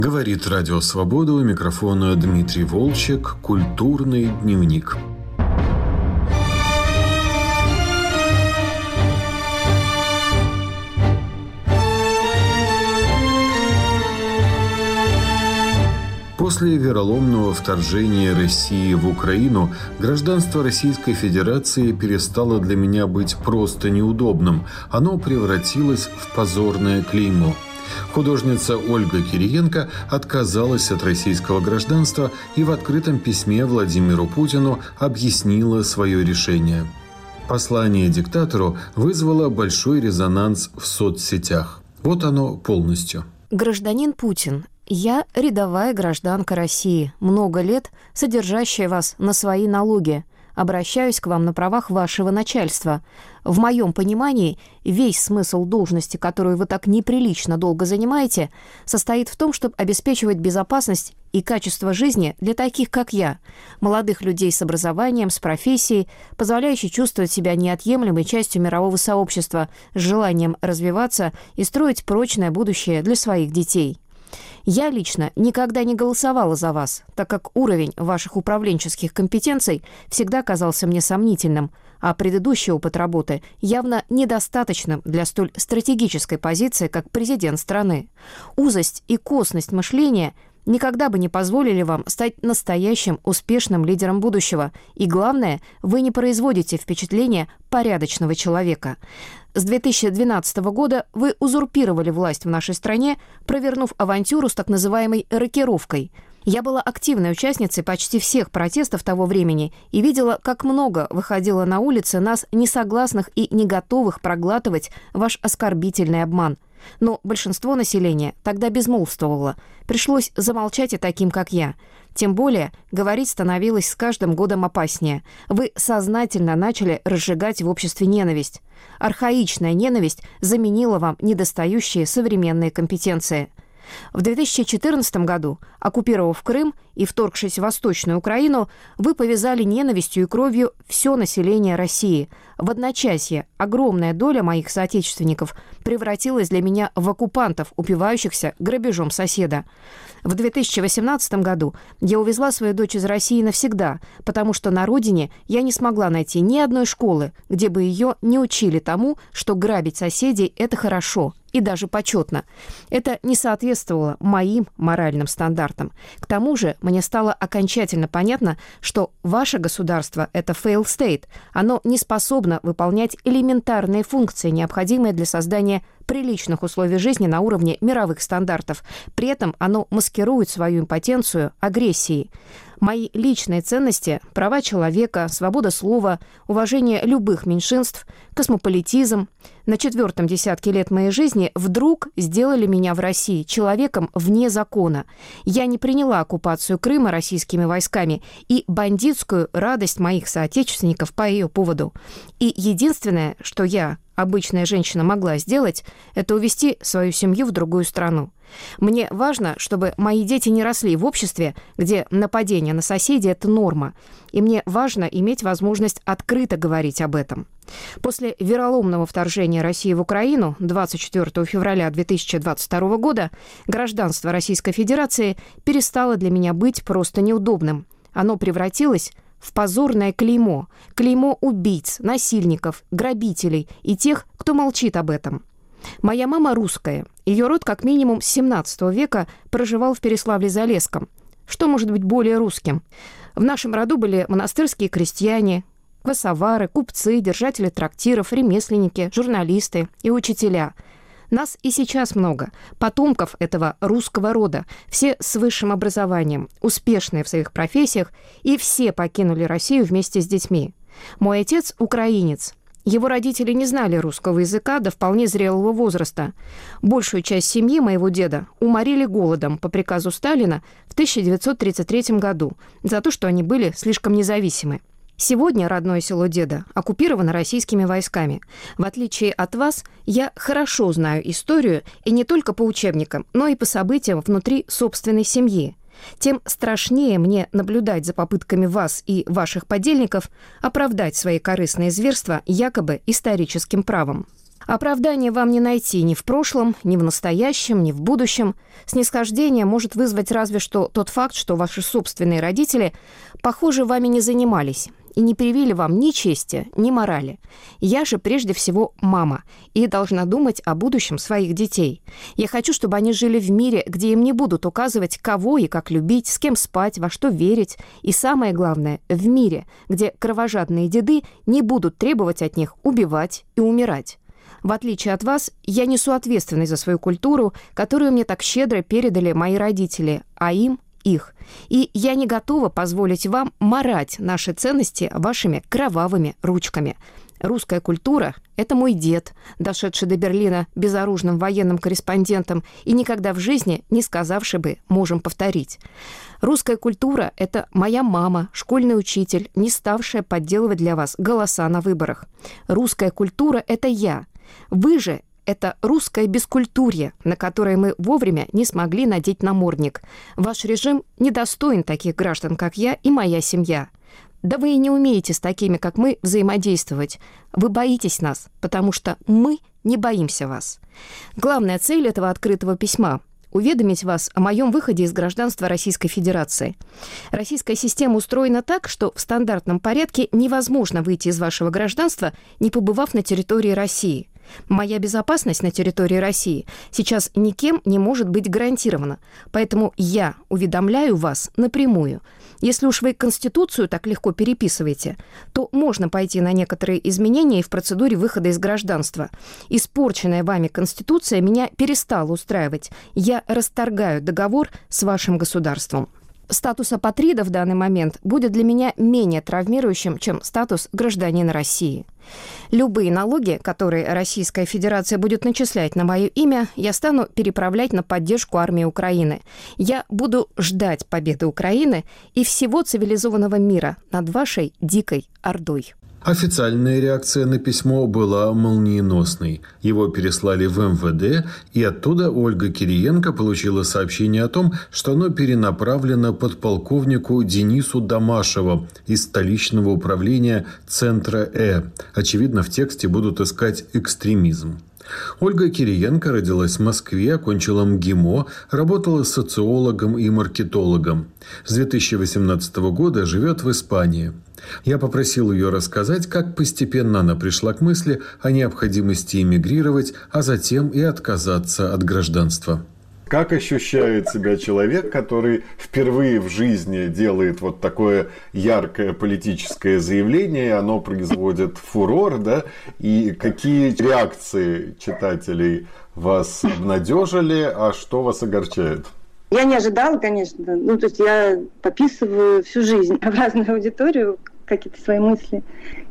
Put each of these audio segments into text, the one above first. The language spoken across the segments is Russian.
Говорит Радио Свобода, у микрофона Дмитрий Волчек, «Культурный дневник». После вероломного вторжения России в Украину гражданство Российской Федерации перестало для меня быть просто неудобным. Оно превратилось в позорное клеймо. Художница Ольга Кириенко отказалась от российского гражданства и в открытом письме Владимиру Путину объяснила свое решение. Послание диктатору вызвало большой резонанс в соцсетях. Вот оно полностью. Гражданин Путин, я рядовая гражданка России, много лет содержащая вас на свои налоги. Обращаюсь к вам на правах вашего начальства. В моем понимании, весь смысл должности, которую вы так неприлично долго занимаете, состоит в том, чтобы обеспечивать безопасность и качество жизни для таких, как я, молодых людей с образованием, с профессией, позволяющей чувствовать себя неотъемлемой частью мирового сообщества, с желанием развиваться и строить прочное будущее для своих детей. Я лично никогда не голосовала за вас, так как уровень ваших управленческих компетенций всегда казался мне сомнительным, а предыдущий опыт работы явно недостаточным для столь стратегической позиции, как президент страны. Узость и косность мышления никогда бы не позволили вам стать настоящим успешным лидером будущего. И главное, вы не производите впечатление порядочного человека. С 2012 года вы узурпировали власть в нашей стране, провернув авантюру с так называемой «рокировкой». Я была активной участницей почти всех протестов того времени и видела, как много выходило на улицы нас, несогласных и не готовых проглатывать ваш оскорбительный обман. Но большинство населения тогда безмолвствовало. Пришлось замолчать и таким, как я. Тем более, говорить становилось с каждым годом опаснее. Вы сознательно начали разжигать в обществе ненависть. Архаичная ненависть заменила вам недостающие современные компетенции. В 2014 году, оккупировав Крым и вторгшись в Восточную Украину, вы повязали ненавистью и кровью все население России. В одночасье огромная доля моих соотечественников превратилась для меня в оккупантов, упивающихся грабежом соседа. В 2018 году я увезла свою дочь из России навсегда, потому что на родине я не смогла найти ни одной школы, где бы ее не учили тому, что грабить соседей – это хорошо и даже почетно. Это не соответствовало моим моральным стандартам. К тому же мне стало окончательно понятно, что ваше государство – это failed state. Оно не способно выполнять элементарные функции, необходимые для создания приличных условий жизни на уровне мировых стандартов. При этом оно маскирует свою импотенцию агрессией. Мои личные ценности – права человека, свобода слова, уважение любых меньшинств, космополитизм – на 4-м десятке лет моей жизни вдруг сделали меня в России человеком вне закона. Я не приняла оккупацию Крыма российскими войсками и бандитскую радость моих соотечественников по ее поводу. И единственное, что я, обычная женщина, могла сделать, это увезти свою семью в другую страну. Мне важно, чтобы мои дети не росли в обществе, где нападение на соседей – это норма. И мне важно иметь возможность открыто говорить об этом. После вероломного вторжения России в Украину 24 февраля 2022 года гражданство Российской Федерации перестало для меня быть просто неудобным. Оно превратилось в позорное клеймо. Клеймо убийц, насильников, грабителей и тех, кто молчит об этом. Моя мама русская. Ее род как минимум с 17 века проживал в Переславле-Залесском. Что может быть более русским? В нашем роду были монастырские крестьяне, квасовары, купцы, держатели трактиров, ремесленники, журналисты и учителя. Нас и сейчас много, потомков этого русского рода, все с высшим образованием, успешные в своих профессиях, и все покинули Россию вместе с детьми. Мой отец – украинец. Его родители не знали русского языка до вполне зрелого возраста. Большую часть семьи моего деда уморили голодом по приказу Сталина в 1933 году за то, что они были слишком независимы. Сегодня родное село деда оккупировано российскими войсками. В отличие от вас, я хорошо знаю историю и не только по учебникам, но и по событиям внутри собственной семьи. Тем страшнее мне наблюдать за попытками вас и ваших подельников оправдать свои корыстные зверства якобы историческим правом. Оправдания вам не найти ни в прошлом, ни в настоящем, ни в будущем. Снисхождение может вызвать разве что тот факт, что ваши собственные родители, похоже, вами не занимались и не привили вам ни чести, ни морали. Я же прежде всего мама и должна думать о будущем своих детей. Я хочу, чтобы они жили в мире, где им не будут указывать, кого и как любить, с кем спать, во что верить. И самое главное, в мире, где кровожадные деды не будут требовать от них убивать и умирать. В отличие от вас, я несу ответственность за свою культуру, которую мне так щедро передали мои родители, а им – их. И я не готова позволить вам марать наши ценности вашими кровавыми ручками. Русская культура – это мой дед, дошедший до Берлина безоружным военным корреспондентом и никогда в жизни не сказавший бы «можем повторить». Русская культура – это моя мама, школьный учитель, не ставшая подделывать для вас голоса на выборах. Русская культура – это я. Вы же – это русское бескультурье, на которое мы вовремя не смогли надеть намордник. Ваш режим недостоин таких граждан, как я и моя семья. Да вы и не умеете с такими, как мы, взаимодействовать. Вы боитесь нас, потому что мы не боимся вас. Главная цель этого открытого письма – уведомить вас о моем выходе из гражданства Российской Федерации. Российская система устроена так, что в стандартном порядке невозможно выйти из вашего гражданства, не побывав на территории России. Моя безопасность на территории России сейчас никем не может быть гарантирована, поэтому я уведомляю вас напрямую. Если уж вы Конституцию так легко переписываете, то можно пойти на некоторые изменения в процедуре выхода из гражданства. Испорченная вами Конституция меня перестала устраивать. Я расторгаю договор с вашим государством. Статус апатрида в данный момент будет для меня менее травмирующим, чем статус гражданина России. Любые налоги, которые Российская Федерация будет начислять на мое имя, я стану переправлять на поддержку армии Украины. Я буду ждать победы Украины и всего цивилизованного мира над вашей дикой ордой. Официальная реакция на письмо была молниеносной. Его переслали в МВД, и оттуда Ольга Кириенко получила сообщение о том, что оно перенаправлено подполковнику Денису Домашеву из столичного управления Центра Очевидно, в тексте будут искать экстремизм. Ольга Кириенко родилась в Москве, окончила МГИМО, работала социологом и маркетологом. С 2018 года живет в Испании. Я попросил ее рассказать, как постепенно она пришла к мысли о необходимости эмигрировать, а затем и отказаться от гражданства. Как ощущает себя человек, который впервые в жизни делает вот такое яркое политическое заявление, оно производит фурор, да? И какие реакции читателей вас обнадежили, а что вас огорчает? Я не ожидала, конечно. То есть я пописываю всю жизнь в разную аудиторию какие-то свои мысли.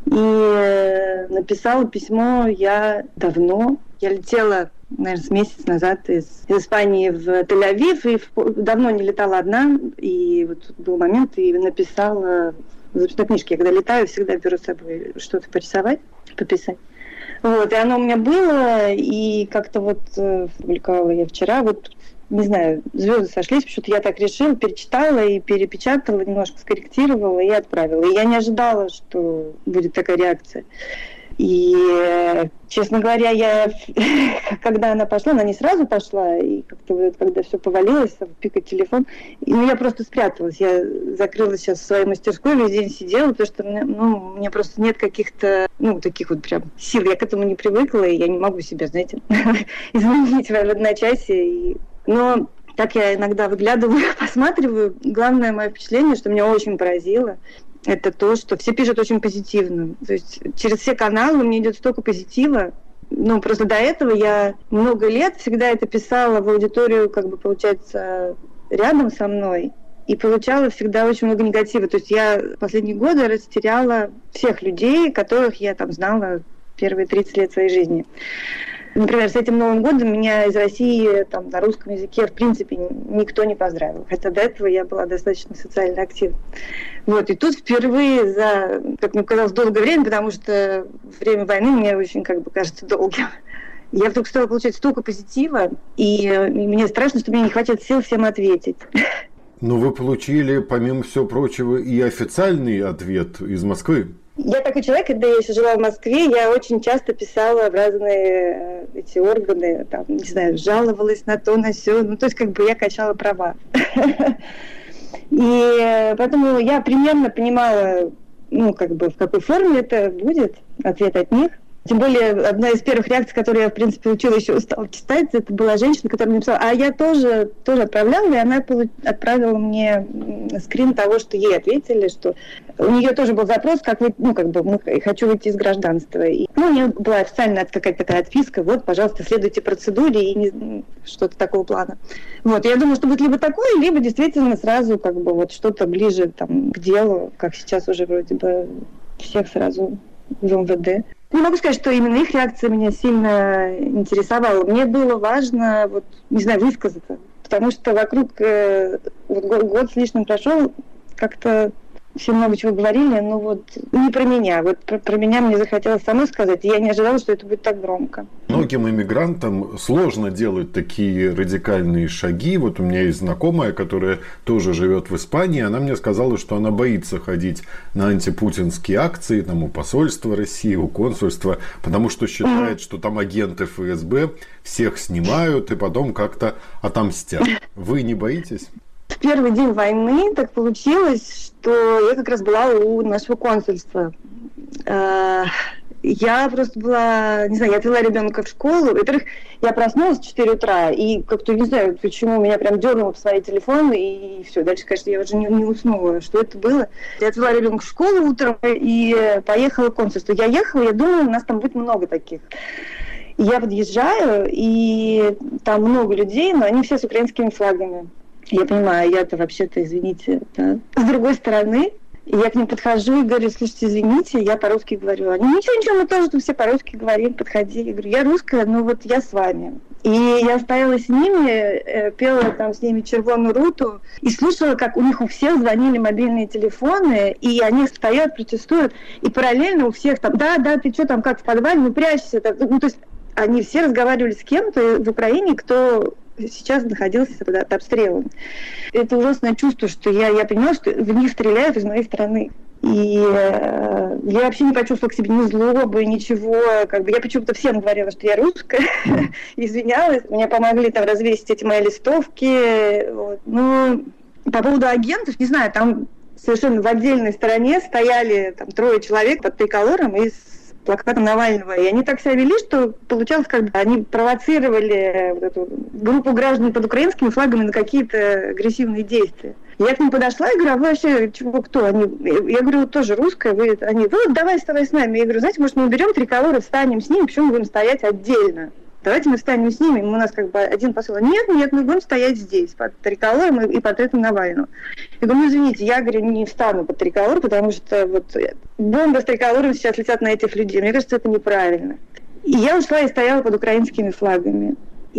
И написала письмо я давно. Я летела, наверное, с месяц назад из Испании в Тель-Авив, и давно не летала одна. И вот был момент, и написала в записной книжке. Я когда летаю, всегда беру с собой что-то порисовать, пописать. Вот, и оно у меня было, и как-то вот публиковала я вчера, вот не знаю, звезды сошлись, почему-то я так решила, перечитала и перепечатала, немножко скорректировала и отправила. И я не ожидала, что будет такая реакция. И, честно говоря, я, когда она пошла, она не сразу пошла, и как-то вот, когда все повалилось, пикает телефон, я просто спряталась. Я закрылась сейчас в своей мастерской, весь день сидела, потому что у меня просто нет каких-то, таких вот прям сил. Я к этому не привыкла, и я не могу себя, знаете, изменить в одночасье. Но так я иногда выглядываю, посматриваю. Главное мое впечатление, что меня очень поразило, это то, что все пишут очень позитивно. То есть через все каналы мне идет столько позитива. Просто до этого я много лет всегда это писала в аудиторию, получается, рядом со мной. И получала всегда очень много негатива. То есть я последние годы растеряла всех людей, которых я знала первые 30 лет своей жизни. Например, с этим Новым годом меня из России на русском языке в принципе никто не поздравил. Хотя до этого я была достаточно социально активна. И тут впервые за, как мне казалось, долгое время, потому что время войны мне очень, кажется, долгим. Я вдруг стала получать столько позитива, и мне страшно, что мне не хватит сил всем ответить. Но вы получили, помимо всего прочего, и официальный ответ из Москвы. Я такой человек, когда я еще жила в Москве, я очень часто писала в разные эти органы, там, не знаю, жаловалась на то, на сё. Ну, то есть, как бы я качала права. И поэтому я примерно понимала, ну, как бы, в какой форме это будет, ответ от них. Тем более, одна из первых реакций, которую я, в принципе, учила, еще устала читать, это была женщина, которая написала, а я тоже отправляла, и она отправила мне скрин того, что ей ответили, что у нее тоже был запрос, как вы, ну, как бы, хочу выйти из гражданства. И, ну, у нее была официальная какая-то такая отписка, вот, пожалуйста, следуйте процедуре, и что-то такого плана. Вот, я думаю, что будет либо такое, либо действительно сразу, как бы, вот, что-то ближе, там, к делу, как сейчас уже вроде бы всех сразу в МВД. Не могу сказать, что именно их реакция меня сильно интересовала. Мне было важно, вот, не знаю, высказаться, потому что вокруг вот год с лишним прошел, как-то все много чего говорили, но вот не про меня. Вот про меня мне захотелось самой сказать, и я не ожидала, что это будет так громко. Многим иммигрантам сложно делать такие радикальные шаги. Вот у меня есть знакомая, которая тоже живет в Испании. Она мне сказала, что она боится ходить на антипутинские акции там, у посольства России, у консульства, потому что считает, что там агенты ФСБ всех снимают и потом как-то отомстят. Вы не боитесь? В первый день войны так получилось, что я как раз была у нашего консульства. Я просто была, не знаю, я отвела ребенка в школу. Во-первых, я проснулась в 4 утра, и как-то, не знаю, почему меня прям дернуло посмотреть телефон, и все. Дальше, конечно, я уже не уснула. Что это было? Я отвела ребенка в школу утром и поехала в консульство. Я ехала, я думала, у нас там будет много таких. Я подъезжаю, и там много людей, но они все с украинскими флагами. Я понимаю, я-то вообще-то, извините, да. С другой стороны, я к ним подхожу и говорю, слушайте, извините, я по-русски говорю. Они, ничего, мы тоже тут все по-русски говорим, подходи. Я говорю, я русская, но вот я с вами. И я стояла с ними, пела там с ними «Червоную руту» и слушала, как у них у всех звонили мобильные телефоны, и они стоят, протестуют, и параллельно у всех там, да, ты что там, как в подвале, ну прячься. Ну, то есть они все разговаривали с кем-то в Украине, кто сейчас находился под обстрелом. Это ужасное чувство, что я понимала, что в них стреляют из моей страны. И я вообще не почувствовала к себе ни злобы, ничего. Как бы я почему-то всем говорила, что я русская, извинялась. Мне помогли там развесить эти мои листовки. Вот. Ну, по поводу агентов, не знаю, там совершенно в отдельной стороне стояли там 3 человек под триколором и с плакатом Навального. И они так себя вели, что получалось, как бы они провоцировали вот эту группу граждан под украинскими флагами на какие-то агрессивные действия. Я к ним подошла и говорю, а вы вообще чего, кто? Я говорю, тоже русская, они, вот давай вставай с нами. Я говорю, знаете, может, мы уберем триколоры, встанем с ними, почему мы будем стоять отдельно? Давайте мы встанем с ними, у нас как бы один посыл. Нет, мы будем стоять здесь, под триколором и под этим Навальным. Я говорю, ну извините, я говорю, не встану под триколор, потому что вот бомбы с триколором сейчас летят на этих людей. Мне кажется, это неправильно. И я ушла и стояла под украинскими флагами.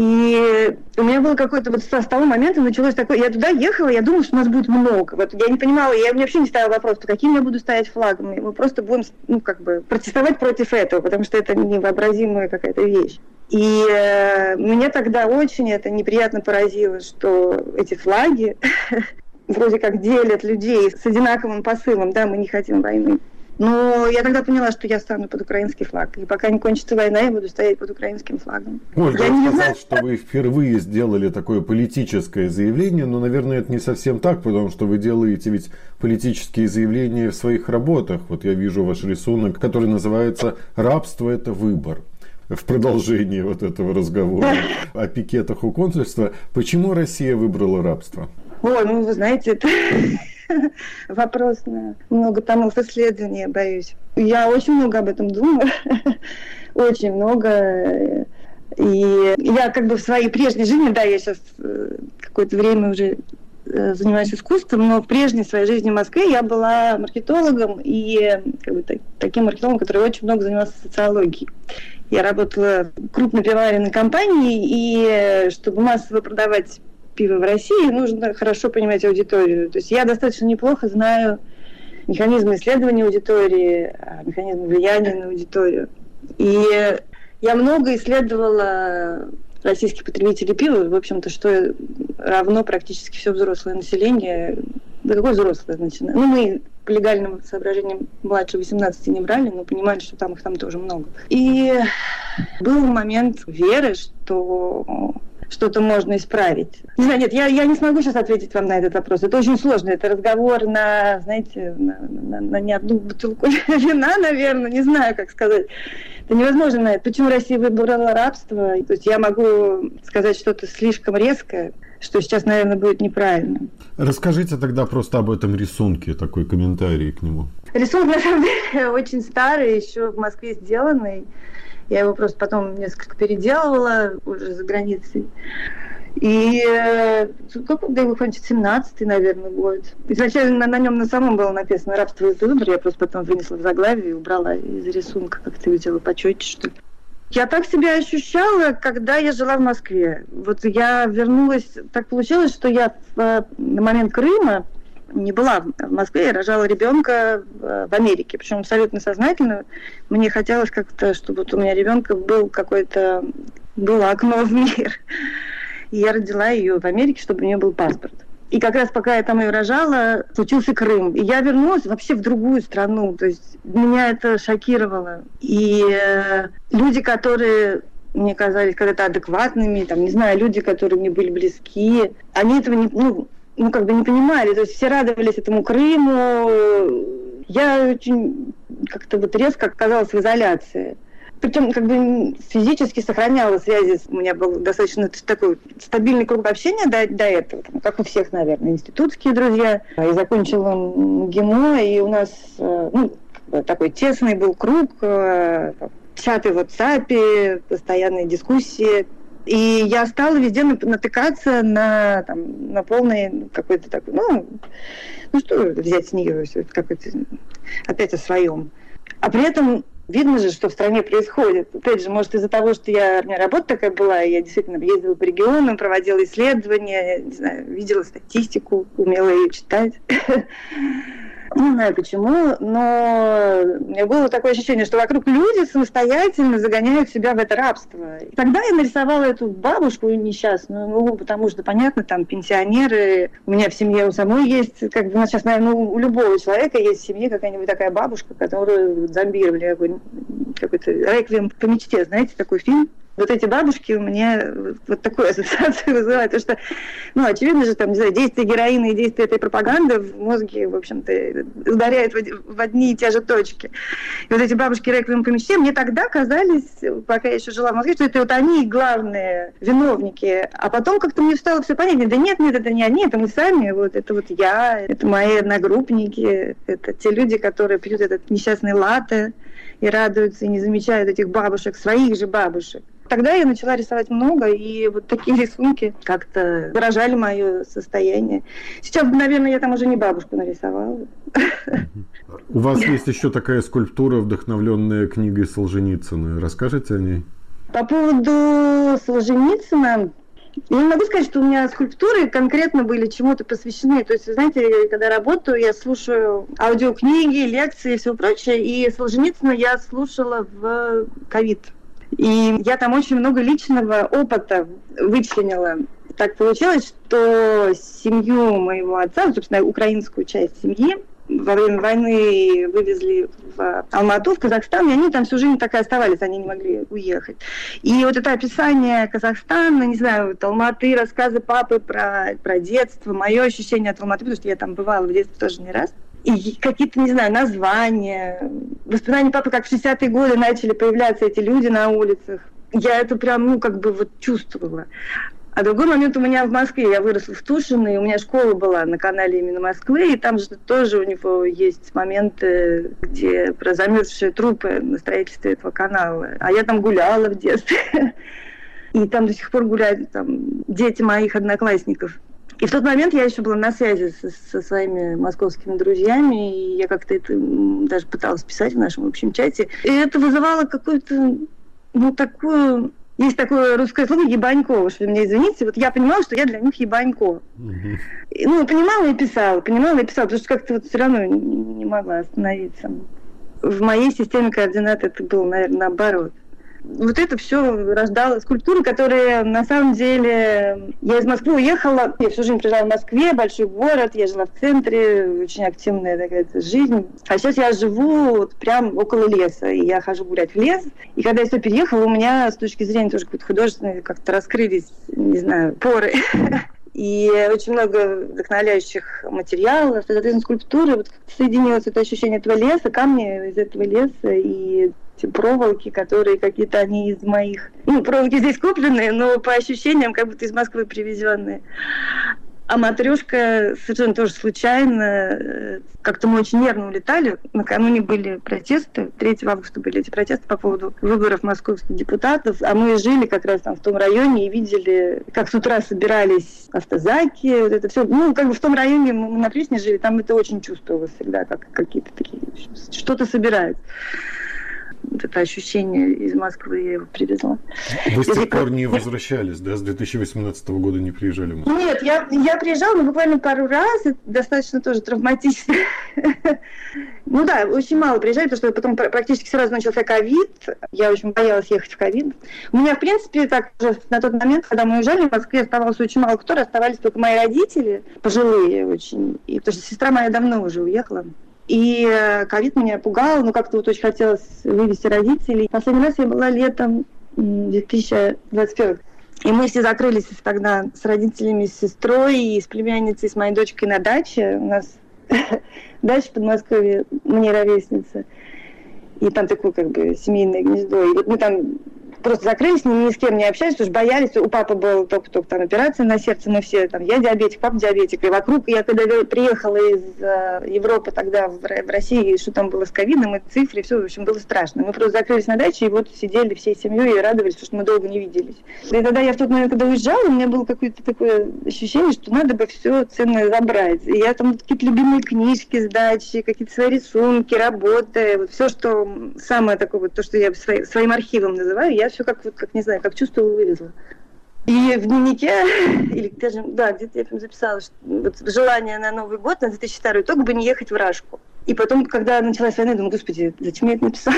И у меня было какое-то вот с того момента началось такое, я туда ехала, я думала, что нас будет много. Вот я не понимала, мне вообще не ставила вопрос, по каким я буду стоять флагами. Мы просто будем, ну, как бы, протестовать против этого, потому что это невообразимая какая-то вещь. И меня тогда очень это неприятно поразило, что эти флаги вроде как делят людей с одинаковым посылом, да, мы не хотим войны. Но я тогда поняла, что я стану под украинский флаг. И пока не кончится война, я буду стоять под украинским флагом. Ольга, я сказал, что вы впервые сделали такое политическое заявление, но, наверное, это не совсем так, потому что вы делаете ведь политические заявления в своих работах. Вот я вижу ваш рисунок, который называется «Рабство – это выбор». В продолжении вот этого разговора о пикетах у консульства. Почему Россия выбрала рабство? Ой, ну вы знаете, это вопрос на много томов исследования, боюсь. Я очень много об этом думаю, очень много. И я как бы в своей прежней жизни, да, я сейчас какое-то время уже занимаюсь искусством, но в прежней своей жизни в Москве я была маркетологом и как бы, таким маркетологом, который очень много занимался социологией. Я работала в крупной пивоваренной компании, и чтобы массово продавать пиво в России, нужно хорошо понимать аудиторию. То есть я достаточно неплохо знаю механизмы исследования аудитории, механизмы влияния на аудиторию. И я много исследовала российских потребителей пива, в общем-то, что равно практически все взрослое население, Да какой взрослый, значит? Ну, мы по легальным соображениям младше 18 не брали, но понимали, что там их там тоже много. И был момент веры, что что-то можно исправить. Не знаю, нет, я не смогу сейчас ответить вам на этот вопрос. Это очень сложно. Это разговор на, знаете, на не одну бутылку вина, наверное, не знаю, как сказать. Это невозможно на это. Почему Россия выбрала рабство? То есть я могу сказать что-то слишком резкое, что сейчас, наверное, будет неправильно. Расскажите тогда просто об этом рисунке, такой комментарий к нему. Рисунок, на самом деле, очень старый, еще в Москве сделанный. Я его просто потом несколько переделывала уже за границей. И когда его кончит, 17-й, наверное, год. Изначально на нем на самом было написано «Рабство это выбор», я просто потом вынесла в заглавие и убрала из рисунка, как-то видела почетче, что ли. Я так себя ощущала, когда я жила в Москве. Вот я вернулась, так получилось, что я на момент Крыма не была в Москве, я рожала ребенка в Америке, причем абсолютно сознательно. Мне хотелось как-то, чтобы вот у меня ребенка было окно в мир. И я родила ее в Америке, чтобы у нее был паспорт. И как раз пока я там ее рожала, случился Крым. И я вернулась вообще в другую страну. То есть меня это шокировало. И люди, которые мне казались когда-то адекватными, там, не знаю, люди, которые мне были близки, они этого не понимали. То есть все радовались этому Крыму. Я очень как-то вот резко оказалась в изоляции. Причем физически сохраняла связи. У меня был достаточно такой стабильный круг общения до этого, как у всех, наверное, институтские друзья. Я закончила МГИМО, и у нас такой тесный был круг, чаты в WhatsApp, постоянные дискуссии. И я стала везде натыкаться на полный какой-то такой, что взять с нее, какой-то опять о своем. А при этом видно же, что в стране происходит. Опять же, может, из-за того, что у меня работа такая была, я действительно ездила по регионам, проводила исследования, не знаю, видела статистику, умела ее читать. Не знаю почему, но у меня было такое ощущение, что вокруг люди самостоятельно загоняют себя в это рабство. И тогда я нарисовала эту бабушку несчастную, потому что, понятно, там пенсионеры, у меня в семье у самой есть, сейчас, наверное, у любого человека есть в семье какая-нибудь такая бабушка, которую зомбировали, какой-то «Реквием по мечте», знаете, такой фильм. Вот эти бабушки у меня вот такую ассоциацию вызывают, потому что, очевидно же, действие героина и действие этой пропаганды в мозге, в общем-то, ударяют в одни и те же точки. И вот эти бабушки «Реквием по мечте» мне тогда казались, пока я еще жила в Москве, что это вот они главные виновники. А потом как-то мне стало все понятно. Да нет, это не они, это мы сами, это вот я, это мои одногруппники, это те люди, которые пьют этот несчастный латте и радуются, и не замечают этих бабушек, своих же бабушек. Тогда я начала рисовать много, и вот такие рисунки как-то выражали мое состояние. Сейчас, наверное, я там уже не бабушку нарисовала. У вас есть еще такая скульптура, вдохновленная книгой Солженицына. Расскажите о ней? По поводу Солженицына, я не могу сказать, что у меня скульптуры конкретно были чему-то посвящены. То есть, вы знаете, когда работаю, я слушаю аудиокниги, лекции и все прочее, и Солженицына я слушала в ковид. И я там очень много личного опыта вычленила. Так получилось, что семью моего отца, собственно, украинскую часть семьи, во время войны вывезли в Алмату, в Казахстан, и они там всю жизнь так и оставались, они не могли уехать. И вот это описание Казахстана, не знаю, Алматы, рассказы папы про детство, мое ощущение от Алматы, потому что я там бывала в детстве тоже не раз, и какие-то, не знаю, названия, воспоминания папы, как в 60-е годы начали появляться эти люди на улицах. Я это прям, чувствовала. А другой момент у меня в Москве. Я выросла в Тушино, и у меня школа была на канале именно Москвы, и там же тоже у него есть моменты, где про замерзшие трупы на строительстве этого канала. А я там гуляла в детстве. И там до сих пор гуляют дети моих одноклассников. И в тот момент я еще была на связи со своими московскими друзьями, и я как-то это даже пыталась писать в нашем общем чате. И это вызывало какую-то, такую... Есть такое русское слово «ебанько», уж вы меня извините. Вот я понимала, что я для них ебанько. Понимала и писала, потому что как-то все равно не могла остановиться. В моей системе координат это было, наверное, наоборот. Вот это все рождало скульптуры, которые на самом деле... Я из Москвы уехала, я всю жизнь прожила в Москве, большой город, я жила в центре, очень активная такая жизнь. А сейчас я живу вот прям около леса, и я хожу гулять в лес. И когда я сюда переехала, у меня с точки зрения тоже какой-то художественной как-то раскрылись, не знаю, поры. И очень много вдохновляющих материалов. Соответственно, скульптуры, вот соединилось это ощущение этого леса, камни из этого леса и проволоки, которые какие-то они из моих... проволоки здесь купленные, но по ощущениям как будто из Москвы привезенные. А матрешка совершенно тоже случайно. Как-то мы очень нервно улетали. Накануне были протесты. 3 августа были эти протесты по поводу выборов московских депутатов. А мы жили как раз там в том районе и видели, как с утра собирались автозаки. Вот это все. В том районе мы на Пресне жили. Там это очень чувствовалось всегда, как какие-то такие... Что-то собирают. Вот это ощущение из Москвы я его привезла. Вы с тех пор не возвращались, да? С 2018 года не приезжали в Москву? Нет, я приезжала, но буквально пару раз, достаточно тоже травматично. Очень мало приезжали, потому что потом практически сразу начался ковид. Я очень боялась ехать в ковид. У меня, в принципе, так уже на тот момент, когда мы уезжали, в Москве оставалось очень мало кто, оставались только мои родители, пожилые очень. И потому что сестра моя давно уже уехала. И ковид меня пугал, как-то вот очень хотелось вывести родителей. Последний раз я была летом 2021. И мы все закрылись тогда с родителями, с сестрой и с племянницей, с моей дочкой на даче. У нас дача в Подмосковье, мне ровесница. И там такое семейное гнездо. И вот мы там просто закрылись, ни с кем не общались, потому что боялись. У папы была только там операция на сердце, мы все там, я диабетик, папа диабетик. И вокруг, я когда приехала из Европы тогда в Россию, что там было с ковидом, и цифры, все, в общем, было страшно. Мы просто закрылись на даче, и вот сидели всей семьей и радовались, потому что мы долго не виделись. И тогда я в тот момент, когда уезжала, у меня было какое-то такое ощущение, что надо бы все ценное забрать. И я там какие-то любимые книжки с дачи, какие-то свои рисунки, работы, вот все, что самое такое, вот то, что я своим архивом называю, я все как не знаю, как чувствовала, вывезла. И в дневнике, или даже, где-то я там записала, что вот желание на Новый год, на 2002, только бы не ехать в Рашку. И потом, когда началась война, я думаю, господи, зачем я это написала?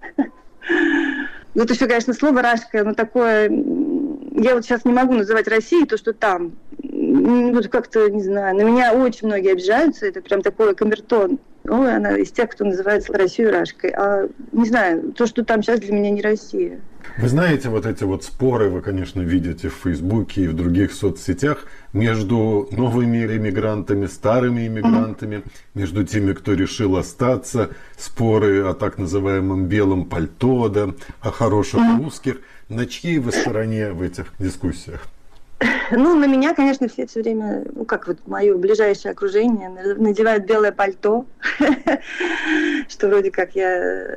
Вот еще, конечно, слово «Рашка», оно такое... Я вот сейчас не могу называть Россией то, что там. Вот как-то, не знаю, на меня очень многие обижаются, это прям такой камертон. Она из тех, кто называет Россию Рашкой. А, не знаю, то, что там сейчас, для меня не Россия. Вы знаете, вот эти вот споры вы, конечно, видите в Фейсбуке и в других соцсетях между новыми иммигрантами, старыми иммигрантами, между теми, кто решил остаться, споры о так называемом белом пальто, да, о хороших русских. На чьей вы стороне в этих дискуссиях? На меня, конечно, все время, мое ближайшее окружение надевают белое пальто, что вроде как я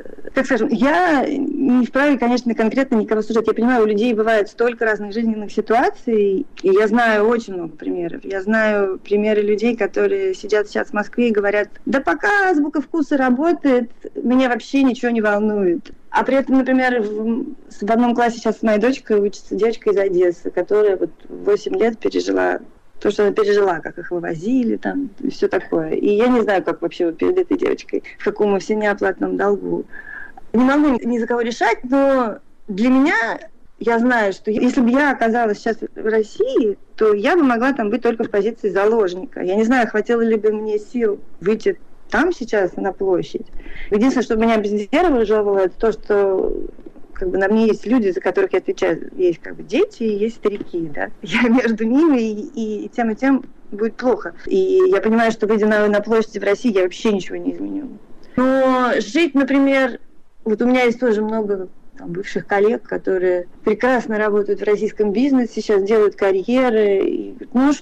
не вправе, конечно, конкретно никого судить. Я понимаю, у людей бывает столько разных жизненных ситуаций, и я знаю очень много примеров. Я знаю примеры людей, которые сидят сейчас в Москве и говорят, да пока азбука вкуса работает, меня вообще ничего не волнует. А при этом, например, в одном классе сейчас с моей дочкой учится девочка из Одессы, которая 8 лет пережила то, что она пережила, как их вывозили, там, и все такое. И я не знаю, как вообще перед этой девочкой, в каком мы все неоплатном долгу. Не могу ни за кого решать, но для меня, я знаю, что если бы я оказалась сейчас в России, то я бы могла там быть только в позиции заложника. Я не знаю, хватило ли бы мне сил выйти там сейчас на площадь. Единственное, что меня обездерживало, это то, что на мне есть люди, за которых я отвечаю. Есть дети и есть старики, да. Я между ними, и тем будет плохо. И я понимаю, что, выйдя на площади в России, я вообще ничего не изменю. Но жить, например, у меня есть тоже много бывших коллег, которые прекрасно работают в российском бизнесе, сейчас делают карьеры. И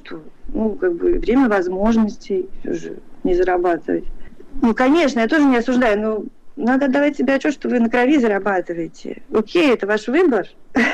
время возможностей уже не зарабатывать. Конечно, я тоже не осуждаю, но надо отдавать себе отчет, что вы на крови зарабатываете. Окей, это ваш выбор.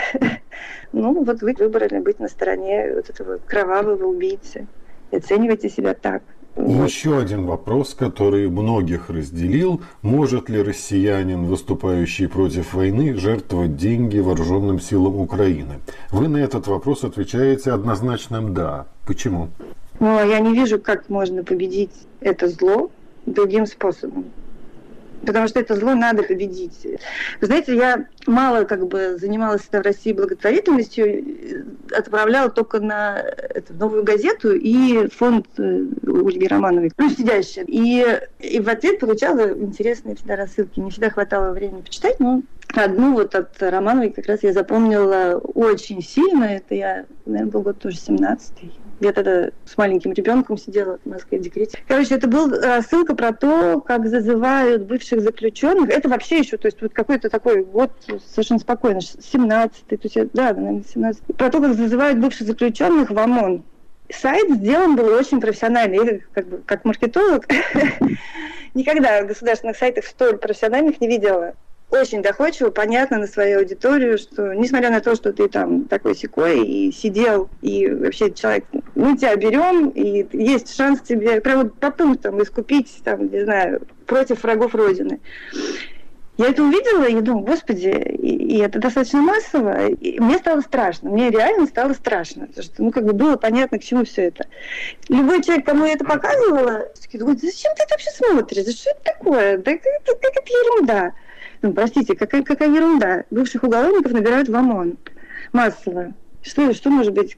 Вы выбрали быть на стороне этого кровавого убийцы. И оценивайте себя так. Еще один вопрос, который многих разделил. Может ли россиянин, выступающий против войны, жертвовать деньги вооруженным силам Украины? Вы на этот вопрос отвечаете однозначным «да». Почему? Я не вижу, как можно победить это зло другим способом. Потому что это зло надо победить. Вы знаете, я мало занималась в России благотворительностью, отправляла только на «Новую газету» и фонд Ольги Романовой, сидящие. И в ответ получала интересные всегда рассылки. Не всегда хватало времени почитать, но одну от Романовой как раз я запомнила очень сильно. Это я, наверное, был год тоже 17-й. Я тогда с маленьким ребенком сидела в Москве в декрете. Короче, это была ссылка про то, как зазывают бывших заключенных. Это вообще еще, то есть вот какой-то такой год совершенно спокойно, 17-й, то есть, наверное, 17-й. Про то, как зазывают бывших заключенных в ОМОН. Сайт сделан был очень профессионально. Я как маркетолог никогда в государственных сайтах столь профессиональных не видела. Очень доходчиво, понятно на свою аудиторию, что несмотря на то, что ты там такой-сякой и сидел, и вообще человек, мы тебя берем, и есть шанс тебе прямо по пунктам искупить, там, не знаю, против врагов Родины. Я это увидела и думаю, господи, и это достаточно массово, и мне стало страшно, мне реально стало страшно, потому что, было понятно, к чему все это. Любой человек, кому я это показывала, думает, зачем ты это вообще смотришь, да что это такое, да какая-то ерунда. Простите, какая ерунда. Бывших уголовников набирают в ОМОН массово. Что может быть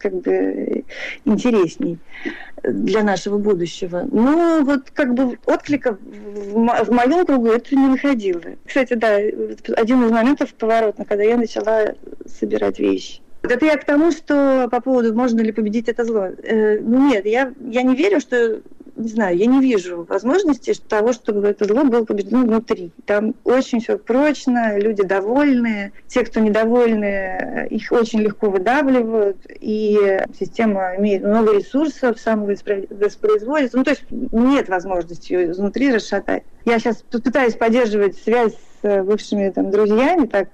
интересней для нашего будущего? Но отклика в моем кругу это не находило. Кстати, один из моментов поворотных, когда я начала собирать вещи. Это я к тому, что по поводу, можно ли победить это зло. Нет, я не верю, что... Не знаю, я не вижу возможности того, чтобы это зло было побеждено внутри. Там очень все прочно, люди довольны. Те, кто недовольны, их очень легко выдавливают. И система имеет много ресурсов, самовоспроизводится. То есть нет возможности ее изнутри расшатать. Я сейчас тут пытаюсь поддерживать связь с бывшими друзьями, так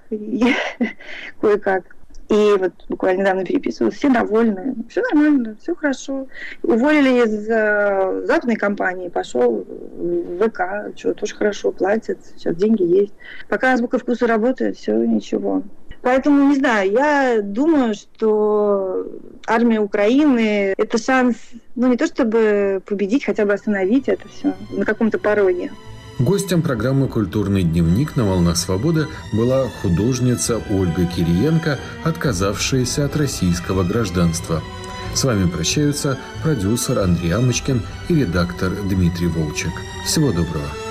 кое-как. И буквально недавно переписывалась, все довольны, все нормально, все хорошо. Уволили из западной компании, пошел в ВК, что тоже хорошо, платят, сейчас деньги есть. Пока азбука вкуса работает, все, ничего. Поэтому, не знаю, я думаю, что армия Украины – это шанс, не то чтобы победить, хотя бы остановить это все на каком-то пороге. Гостем программы «Культурный дневник» на «Волнах Свободы» была художница Ольга Кириенко, отказавшаяся от российского гражданства. С вами прощаются продюсер Андрей Амочкин и редактор Дмитрий Волчек. Всего доброго.